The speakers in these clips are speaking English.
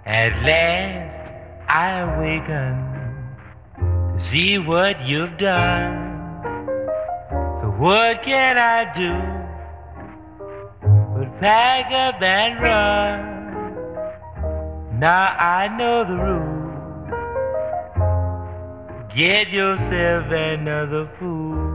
At last I awaken to see what you've done. So what can I do but pack up and run? Now I know the rule. Get yourself another fool.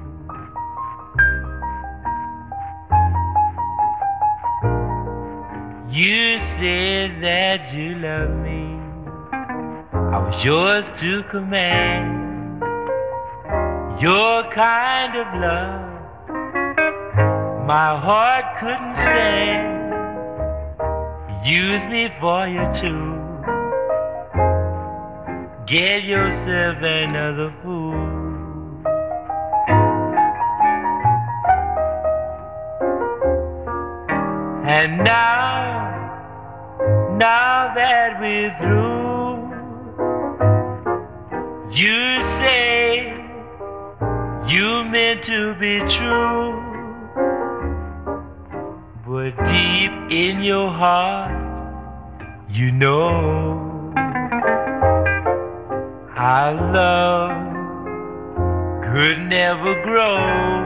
You said that you loved me. I was yours to command. Your kind of love my heart couldn't stand. Use me for your tool. Get yourself another fool. And now that we're through, you say you meant to be true, but deep in your heart, you know our love could never grow.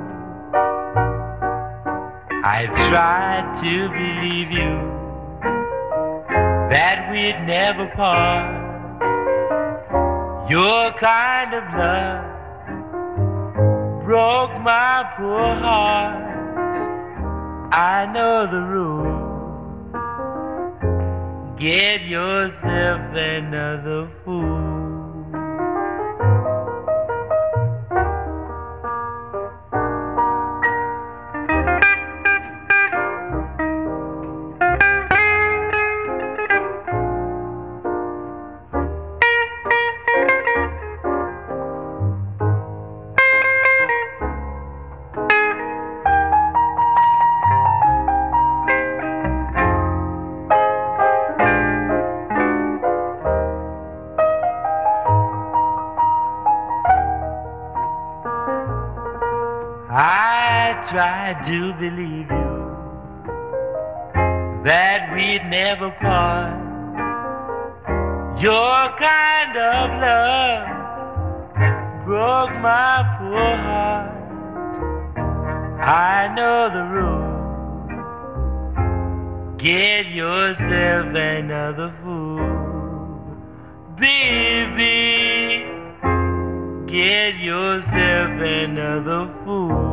I tried to believe you, that we'd never part. Your kind of love broke my poor heart. I know the rule. Get yourself another fool. I tried to believe you, that we'd never part. Your kind of love broke my poor heart. I know the rule. Get yourself another fool. Baby, get yourself another fool.